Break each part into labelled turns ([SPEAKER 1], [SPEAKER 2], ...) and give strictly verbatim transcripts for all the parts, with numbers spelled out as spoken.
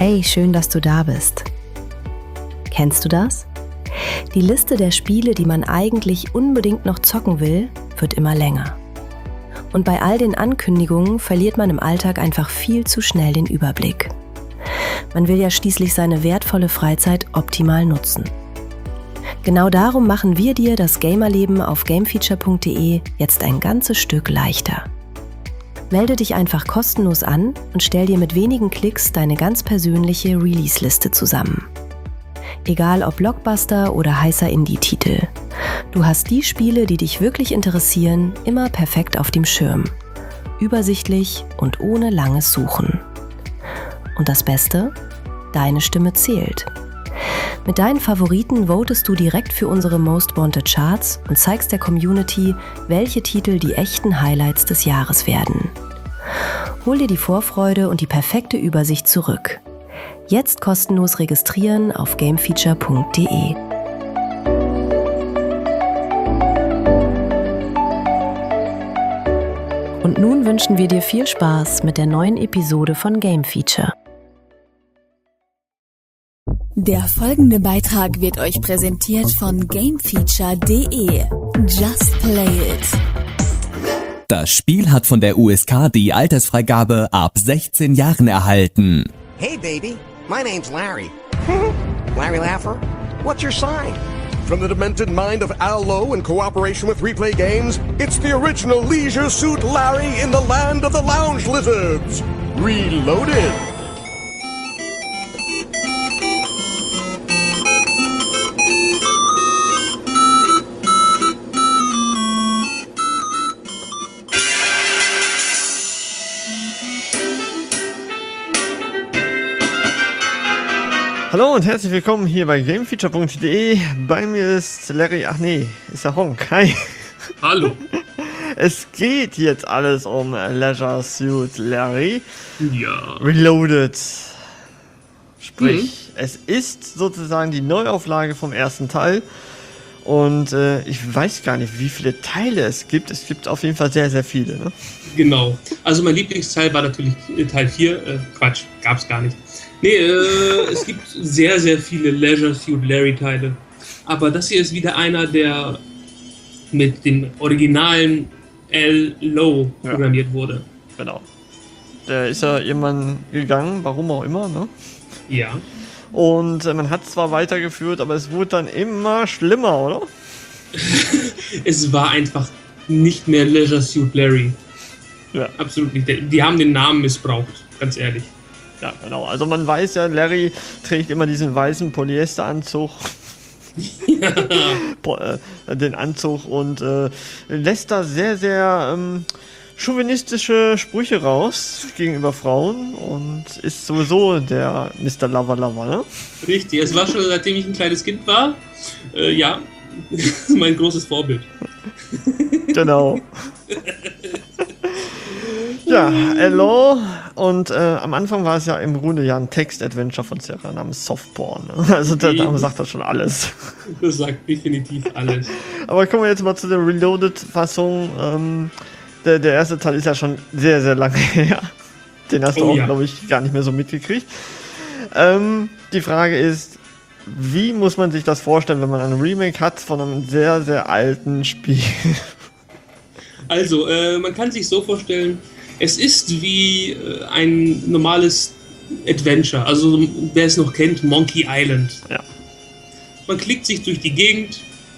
[SPEAKER 1] Hey, schön, dass du da bist. Kennst du das? Die Liste der Spiele, die man eigentlich unbedingt noch zocken will, wird immer länger. Und bei all den Ankündigungen verliert man im Alltag einfach viel zu schnell den Überblick. Man will ja schließlich seine wertvolle Freizeit optimal nutzen. Genau darum machen wir dir das Gamerleben auf gamefeature punkt de jetzt ein ganzes Stück leichter. Melde dich einfach kostenlos an und stell dir mit wenigen Klicks deine ganz persönliche Release-Liste zusammen. Egal ob Blockbuster oder heißer Indie-Titel. Du hast die Spiele, die dich wirklich interessieren, immer perfekt auf dem Schirm. Übersichtlich und ohne langes Suchen. Und das Beste? Deine Stimme zählt. Mit deinen Favoriten votest du direkt für unsere Most Wanted Charts und zeigst der Community, welche Titel die echten Highlights des Jahres werden. Hol dir die Vorfreude und die perfekte Übersicht zurück. Jetzt kostenlos registrieren auf gamefeature punkt de. Und nun wünschen wir dir viel Spaß mit der neuen Episode von Game Feature.
[SPEAKER 2] Der folgende Beitrag wird euch präsentiert von gamefeature punkt de. Just play it.
[SPEAKER 3] Das Spiel hat von der U S K die Altersfreigabe ab sechzehn Jahren erhalten.
[SPEAKER 4] Hey baby, my name's Larry. Larry Laffer? What's your sign?
[SPEAKER 5] From the demented mind of Al Lowe in cooperation with Replay Games, it's the original Leisure Suit Larry in the land of the lounge lizards. Reloaded.
[SPEAKER 6] Hallo und herzlich willkommen hier bei gamefeature punkt de. Bei mir ist Larry, ach nee, ist der Honk. Hi.
[SPEAKER 7] Hallo.
[SPEAKER 6] Es geht jetzt alles um Leisure Suit Larry.
[SPEAKER 7] Ja.
[SPEAKER 6] Reloaded. Sprich,
[SPEAKER 7] Mhm.
[SPEAKER 6] es ist sozusagen die Neuauflage vom ersten Teil. Und äh, ich weiß gar nicht, wie viele Teile es gibt. Es gibt auf jeden Fall sehr, sehr viele. Ne?
[SPEAKER 7] Genau. Also mein Lieblingsteil war natürlich Teil vier. Äh, Quatsch, gab's gar nicht. Nee, äh, es gibt sehr, sehr viele Leisure Suit Larry Teile. Aber das hier ist wieder einer, der mit dem originalen Al Lowe
[SPEAKER 6] Ja.
[SPEAKER 7] programmiert wurde.
[SPEAKER 6] Genau. Der ist ja irgendwann gegangen, warum auch immer. Ne?
[SPEAKER 7] Ja.
[SPEAKER 6] Und äh, man hat zwar weitergeführt, aber es wurde dann immer schlimmer, oder?
[SPEAKER 7] Es war einfach nicht mehr Leisure Suit Larry.
[SPEAKER 6] Ja.
[SPEAKER 7] Absolut nicht. Die haben den Namen missbraucht, ganz ehrlich.
[SPEAKER 6] Ja, genau. Also man weiß ja, Larry trägt immer diesen weißen Polyesteranzug.
[SPEAKER 7] Ja.
[SPEAKER 6] Po- äh, den Anzug und äh, lässt da sehr, sehr ähm, chauvinistische Sprüche raus gegenüber Frauen und ist sowieso der Mister Lover Lover, ne?
[SPEAKER 7] Richtig, es war schon seitdem ich ein kleines Kind war. Äh, ja, mein großes Vorbild.
[SPEAKER 6] Genau. Ja, hello. Und äh, am Anfang war es ja im Grunde ja ein Text-Adventure von Serra namens Softporn. Ne? Also der Name sagt das schon alles.
[SPEAKER 7] Das sagt definitiv alles.
[SPEAKER 6] Aber kommen wir jetzt mal zu der Reloaded-Fassung. Ähm, der, der erste Teil ist ja schon sehr, sehr lange her. Den hast du
[SPEAKER 7] Oh
[SPEAKER 6] auch,
[SPEAKER 7] ja.
[SPEAKER 6] glaube ich, gar nicht mehr so mitgekriegt. Ähm, die Frage ist, wie muss man sich das vorstellen, wenn man ein Remake hat von einem sehr, sehr alten Spiel?
[SPEAKER 7] Also, äh, man kann sich so vorstellen, es ist wie äh, ein normales Adventure. Also, wer es noch kennt, Monkey Island.
[SPEAKER 6] Ja.
[SPEAKER 7] Man klickt sich durch die Gegend.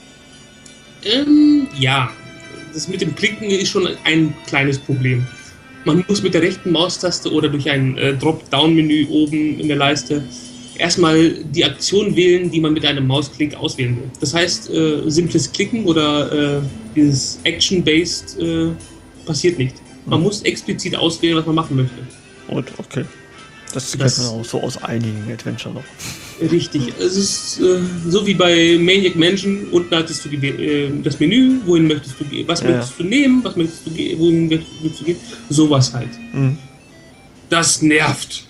[SPEAKER 7] Ähm, ja, das mit dem Klicken ist schon ein kleines Problem. Man muss mit der rechten Maustaste oder durch ein äh, Drop-Down-Menü oben in der Leiste erstmal die Aktion wählen, die man mit einem Mausklick auswählen will. Das heißt, äh, simples Klicken oder äh, dieses Action-Based äh, passiert nicht. Man muss explizit auswählen, was man machen möchte.
[SPEAKER 6] Und okay. Das kennt
[SPEAKER 7] Das-
[SPEAKER 6] man auch so aus einigen Adventure noch.
[SPEAKER 7] Richtig. Es ist äh, so wie bei Maniac Mansion. Unten hattest du die, äh, das Menü, wohin möchtest du gehen, was
[SPEAKER 6] Ja.
[SPEAKER 7] möchtest du nehmen, was möchtest du gehen, wohin möchtest du gehen. Sowas halt.
[SPEAKER 6] Mhm.
[SPEAKER 7] Das nervt.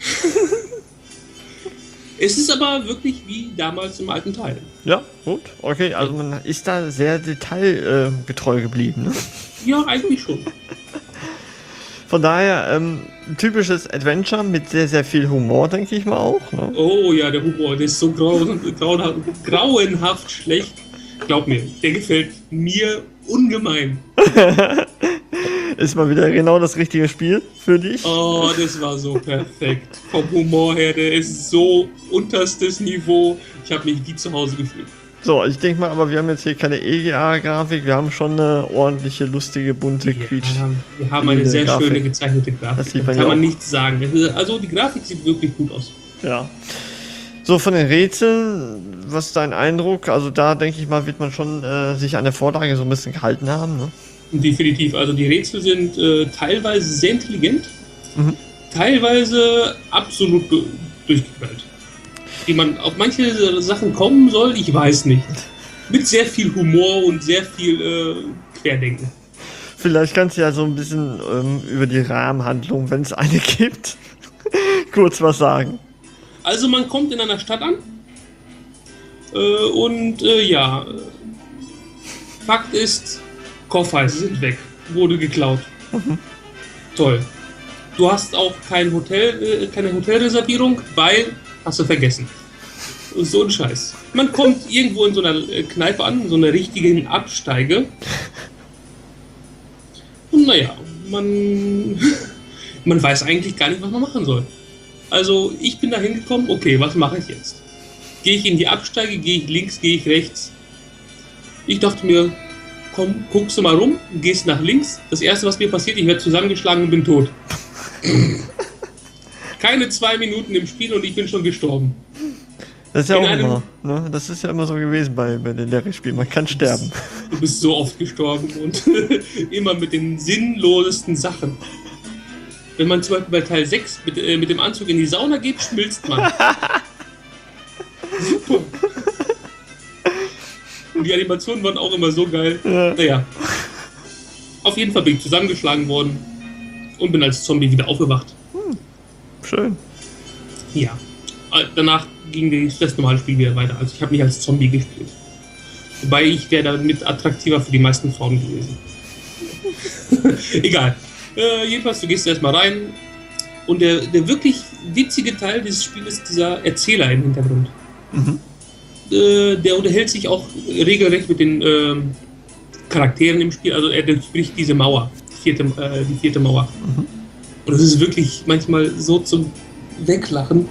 [SPEAKER 7] Es ist aber wirklich wie damals im alten Teil.
[SPEAKER 6] Ja, gut. Okay, also man ist da sehr detailgetreu geblieben. Ne?
[SPEAKER 7] Ja, eigentlich schon.
[SPEAKER 6] Von daher, ähm, typisches Adventure mit sehr, sehr viel Humor, denke ich mal auch. Ne?
[SPEAKER 7] Oh ja, der Humor, der ist so grau, grauenhaft, grauenhaft schlecht. Glaub mir, der gefällt mir ungemein.
[SPEAKER 6] Ist mal wieder genau das richtige Spiel für dich.
[SPEAKER 7] Oh, das war so perfekt. Vom Humor her, der ist so unterstes Niveau. Ich habe mich wie zu Hause gefühlt.
[SPEAKER 6] So, ich denke mal, aber wir haben jetzt hier keine E G A-Grafik, wir haben schon eine ordentliche, lustige, bunte,
[SPEAKER 7] Ja,
[SPEAKER 6] quietsch.
[SPEAKER 7] wir haben eine sehr
[SPEAKER 6] Grafik.
[SPEAKER 7] schöne gezeichnete
[SPEAKER 6] Das
[SPEAKER 7] Grafik.
[SPEAKER 6] sieht man
[SPEAKER 7] Kann
[SPEAKER 6] ja
[SPEAKER 7] man
[SPEAKER 6] auch.
[SPEAKER 7] nichts sagen. Also die Grafik sieht wirklich gut aus.
[SPEAKER 6] Ja. So, von den Rätseln, was ist dein Eindruck? Also da, denke ich mal, wird man schon äh, sich an der Vorlage so ein bisschen gehalten haben, ne?
[SPEAKER 7] Definitiv. Also die Rätsel sind äh, teilweise sehr intelligent,
[SPEAKER 6] Mhm.
[SPEAKER 7] teilweise absolut du- durchgeknallt. Wie man auf manche Sachen kommen soll, ich weiß nicht. Mit sehr viel Humor und sehr viel äh, Querdenken.
[SPEAKER 6] Vielleicht kannst du ja so ein bisschen ähm, über die Rahmenhandlung, wenn es eine gibt, kurz was sagen.
[SPEAKER 7] Also man kommt in einer Stadt an äh, und äh, ja, äh, Fakt ist, Koffer sind weg, wurde geklaut. Toll. Du hast auch kein Hotel, äh, keine Hotelreservierung, weil hast du vergessen. So ein Scheiß. Man kommt irgendwo in so einer äh, Kneipe an, in so einer richtigen Absteige. Und naja, man, man weiß eigentlich gar nicht, was man machen soll. Also ich bin da hingekommen, okay, was mache ich jetzt? Gehe ich in die Absteige, gehe ich links, gehe ich rechts? Ich dachte mir, komm, guckst du mal rum, gehst nach links. Das erste, was mir passiert, ich werde zusammengeschlagen und bin tot. Keine zwei Minuten im Spiel und ich bin schon gestorben.
[SPEAKER 6] Das ist ja
[SPEAKER 7] In
[SPEAKER 6] auch
[SPEAKER 7] einem-
[SPEAKER 6] immer, ne? Das ist ja immer so gewesen bei, bei den Larry-Spielen. Man kann sterben.
[SPEAKER 7] Du bist so oft gestorben und immer mit den sinnlosesten Sachen. Wenn man zum Beispiel bei Teil sechs mit, äh, mit dem Anzug in die Sauna geht, schmilzt man. Super. Und die Animationen waren auch immer so geil.
[SPEAKER 6] Ja.
[SPEAKER 7] Naja. Auf jeden Fall bin ich zusammengeschlagen worden und bin als Zombie wieder aufgewacht.
[SPEAKER 6] Schön.
[SPEAKER 7] Ja. Äh, Danach ging die- das normale Spiel wieder weiter. Also ich habe nicht als Zombie gespielt. Wobei ich wäre damit attraktiver für die meisten Frauen gewesen. Egal. Äh, jedenfalls, du gehst erstmal rein und der, der wirklich witzige Teil dieses Spiels ist dieser Erzähler im Hintergrund. Äh, der unterhält sich auch regelrecht mit den ähm, Charakteren im Spiel. Also er durchbricht diese Mauer, die vierte, äh, die vierte Mauer. Und das ist wirklich manchmal so zum Weglachen.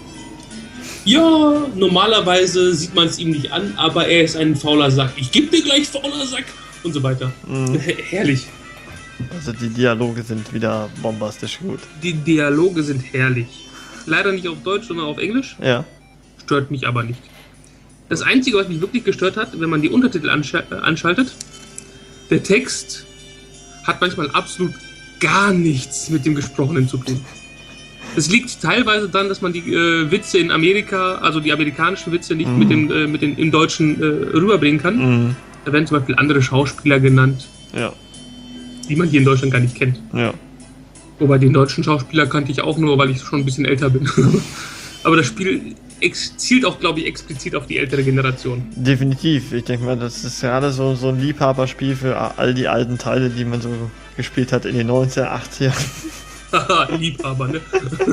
[SPEAKER 7] Ja, normalerweise sieht man es ihm nicht an, aber er ist ein fauler Sack. Ich geb dir gleich fauler Sack und so weiter. Her herrlich.
[SPEAKER 6] Also die Dialoge sind wieder bombastisch gut.
[SPEAKER 7] Die Dialoge sind herrlich. Leider nicht auf Deutsch, sondern auf Englisch.
[SPEAKER 6] Ja.
[SPEAKER 7] Stört mich aber nicht. Das Einzige, was mich wirklich gestört hat, wenn man die Untertitel anscha äh, anschaltet, der Text hat manchmal absolut gar nichts mit dem Gesprochenen zu tun. Es liegt teilweise daran, dass man die äh, Witze in Amerika, also die amerikanischen Witze, nicht mit, dem, äh, mit den im Deutschen äh, rüberbringen kann.
[SPEAKER 6] Mhm.
[SPEAKER 7] Da werden zum Beispiel andere Schauspieler genannt,
[SPEAKER 6] Ja.
[SPEAKER 7] die man hier in Deutschland gar nicht kennt.
[SPEAKER 6] Ja.
[SPEAKER 7] Wobei den deutschen Schauspieler kannte ich auch nur, weil ich schon ein bisschen älter bin. Aber das Spiel ex zielt auch, glaube ich, explizit auf die ältere Generation.
[SPEAKER 6] Definitiv. Ich denke mal, das ist gerade so, so ein Liebhaberspiel für all die alten Teile, die man so gespielt hat in den neunziger, achtziger.
[SPEAKER 7] Haha, Liebhaber, ne?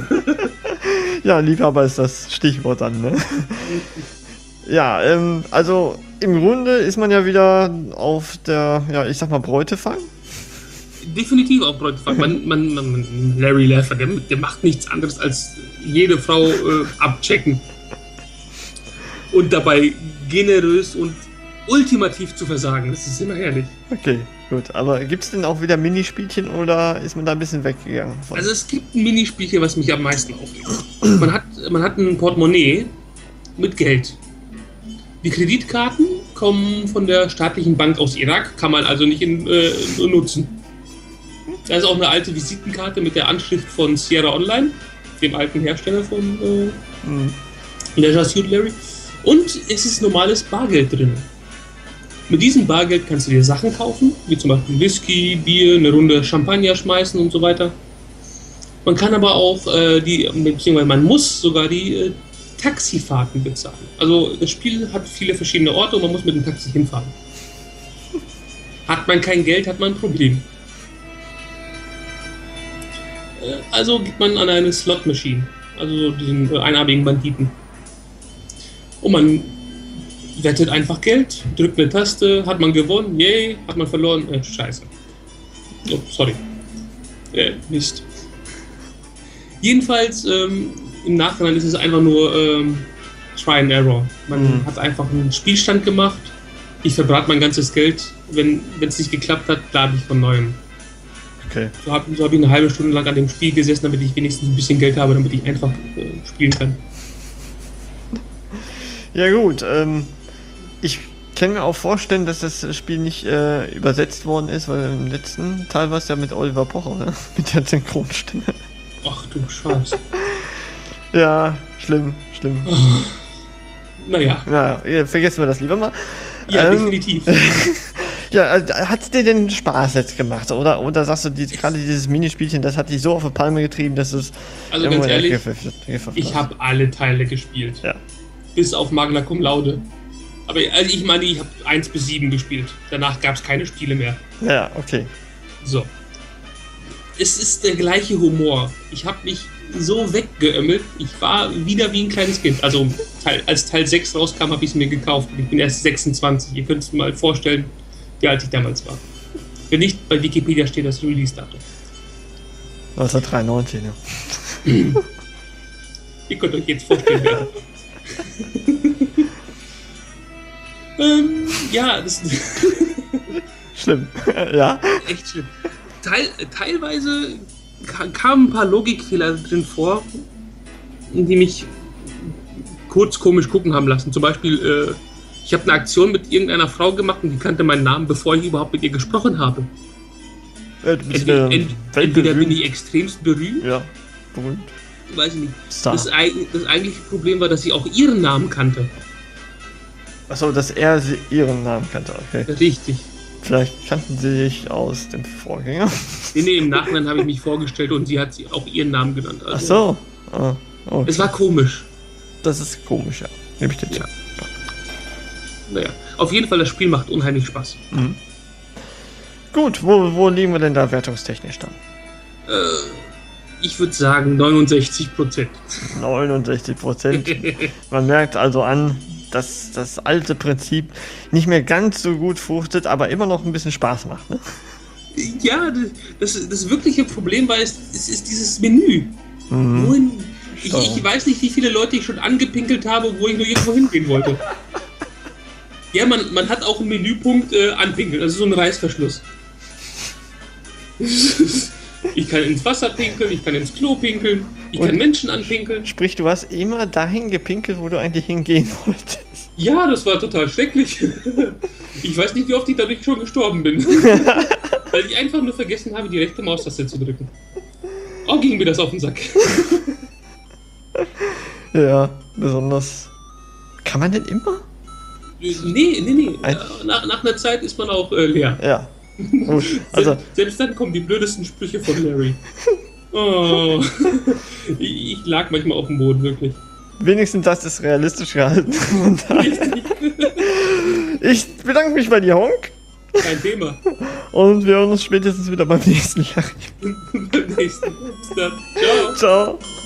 [SPEAKER 6] Ja, Liebhaber ist das Stichwort dann, ne? Ja, ähm, also im Grunde ist man ja wieder auf der, ja, ich sag mal, Beutefang.
[SPEAKER 7] Definitiv auch Beutefang. Man, man, man, man, Larry Laffer, der, der macht nichts anderes als jede Frau äh, abchecken. Und dabei generös und ultimativ zu versagen. Das ist immer herrlich.
[SPEAKER 6] Okay, gut. Aber gibt's denn auch wieder Minispielchen oder ist man da ein bisschen weggegangen? Von?
[SPEAKER 7] Also es gibt ein Minispielchen, was mich am meisten aufregt. Man hat, man hat ein Portemonnaie mit Geld. Die Kreditkarten kommen von der staatlichen Bank aus Irak, kann man also nicht in, äh, nutzen. Da ist auch eine alte Visitenkarte mit der Anschrift von Sierra Online, dem alten Hersteller von äh,
[SPEAKER 6] Mhm.
[SPEAKER 7] Leisure Suit Larry. Und es ist normales Bargeld drin. Mit diesem Bargeld kannst du dir Sachen kaufen, wie zum Beispiel Whisky, Bier, eine Runde Champagner schmeißen und so weiter. Man kann aber auch äh, die, beziehungsweise man muss sogar die äh, Taxifahrten bezahlen. Also das Spiel hat viele verschiedene Orte und man muss mit dem Taxi hinfahren. Hat man kein Geld, hat man ein Problem. Äh, also geht man an eine Slot-Machine, also so diesen äh, einarmigen Banditen. Und man wettet einfach Geld, drückt eine Taste, hat man gewonnen, yay, hat man verloren, äh, scheiße. Oh, sorry. Äh, Mist. Jedenfalls, ähm, im Nachhinein ist es einfach nur ähm, Try and Error. Man mhm. hat einfach einen Spielstand gemacht, ich verbrate mein ganzes Geld, wenn es nicht geklappt hat, lade ich von Neuem.
[SPEAKER 6] Okay.
[SPEAKER 7] So habe so hab ich eine halbe Stunde lang an dem Spiel gesessen, damit ich wenigstens ein bisschen Geld habe, damit ich einfach äh, spielen kann.
[SPEAKER 6] Ja gut, ähm, ich kann mir auch vorstellen, dass das Spiel nicht äh, übersetzt worden ist, weil im letzten Teil war es ja mit Oliver Pocher, ne? Mit der Synchronstimme.
[SPEAKER 7] Ach du Scheiße.
[SPEAKER 6] Ja, schlimm, schlimm.
[SPEAKER 7] Oh. Naja.
[SPEAKER 6] Ja, vergessen wir das lieber mal.
[SPEAKER 7] Ja,
[SPEAKER 6] ähm,
[SPEAKER 7] definitiv.
[SPEAKER 6] Ja, hat dir denn Spaß jetzt gemacht? Oder, oder sagst du, die, gerade dieses Minispielchen, das hat dich so auf die Palme getrieben, dass es...
[SPEAKER 7] Also ganz ehrlich, ich habe alle Teile gespielt.
[SPEAKER 6] Ja.
[SPEAKER 7] Bis auf Magna Cum Laude. Aber also ich meine, ich habe eins bis sieben gespielt. Danach gab es keine Spiele mehr.
[SPEAKER 6] Ja, okay.
[SPEAKER 7] So. Es ist der gleiche Humor. Ich habe mich so weggeömmelt. Ich war wieder wie ein kleines Kind. Also Teil, als Teil sechs rauskam, habe ich es mir gekauft. Ich bin erst sechsundzwanzig. Ihr könnt es mal vorstellen, wie alt ich damals war. Wenn nicht, bei Wikipedia steht das Release-Datum.
[SPEAKER 6] neunzehnhundertdreiundneunzig, ja.
[SPEAKER 7] Ihr könnt euch jetzt vorstellen, wer. ähm, ja, das
[SPEAKER 6] schlimm. Ja.
[SPEAKER 7] Echt schlimm. Teil, teilweise kamen ein paar Logikfehler drin vor, die mich kurz komisch gucken haben lassen. Zum Beispiel, äh, ich habe eine Aktion mit irgendeiner Frau gemacht und die kannte meinen Namen, bevor ich überhaupt mit ihr gesprochen habe.
[SPEAKER 6] Ja, du bist
[SPEAKER 7] entweder, ent, entweder bin ich extremst berühmt.
[SPEAKER 6] Ja, berühmt.
[SPEAKER 7] Weiß ich nicht. Das, das eigentliche Problem war, dass ich auch ihren Namen kannte.
[SPEAKER 6] Achso, dass er sie, ihren Namen kannte, okay.
[SPEAKER 7] Richtig.
[SPEAKER 6] Vielleicht kannten sie sich aus dem Vorgänger.
[SPEAKER 7] Nee, nee, im Nachhinein habe ich mich vorgestellt und sie hat sie auch ihren Namen genannt. Also,
[SPEAKER 6] ach so. Ah, okay.
[SPEAKER 7] Es war komisch.
[SPEAKER 6] Das ist komisch, ja. Nehme ich dir zu.
[SPEAKER 7] Ja. Naja, auf jeden Fall, das Spiel macht unheimlich Spaß.
[SPEAKER 6] Mhm. Gut, wo, wo liegen wir denn da wertungstechnisch dann?
[SPEAKER 7] Äh, ich würde sagen neunundsechzig Prozent.
[SPEAKER 6] neunundsechzig Prozent. Man merkt also an, dass das alte Prinzip nicht mehr ganz so gut fruchtet, aber immer noch ein bisschen Spaß macht, ne?
[SPEAKER 7] Ja, das, das wirkliche Problem war, es ist, ist dieses Menü.
[SPEAKER 6] Mhm.
[SPEAKER 7] Wohin, ich, ich weiß nicht, wie viele Leute ich schon angepinkelt habe, wo ich nur irgendwo hingehen wollte. Ja, man, man hat auch einen Menüpunkt äh, anpinkeln, also so einen Reißverschluss. Ich kann ins Wasser pinkeln, ich kann ins Klo pinkeln, ich Und kann Menschen anpinkeln.
[SPEAKER 6] Sprich, du hast immer dahin gepinkelt, wo du eigentlich hingehen wolltest.
[SPEAKER 7] Ja, das war total schrecklich. Ich weiß nicht, wie oft ich dadurch schon gestorben bin. Weil ich einfach nur vergessen habe, die rechte Maustaste zu drücken. Oh, ging mir das auf den Sack.
[SPEAKER 6] Ja, besonders. Kann man denn immer?
[SPEAKER 7] Nee, nee, nee. Nach, nach einer Zeit ist man auch äh, leer.
[SPEAKER 6] Ja. Gut, also
[SPEAKER 7] selbst dann kommen die blödesten Sprüche von Larry. Oh. Ich, ich lag manchmal auf dem Boden, wirklich.
[SPEAKER 6] Wenigstens das ist realistisch gehalten. Ich bedanke mich bei dir, Honk.
[SPEAKER 7] Kein Thema.
[SPEAKER 6] Und wir hören uns spätestens wieder beim nächsten Jahr.
[SPEAKER 7] beim nächsten. Bis dann. Ciao.
[SPEAKER 6] Ciao.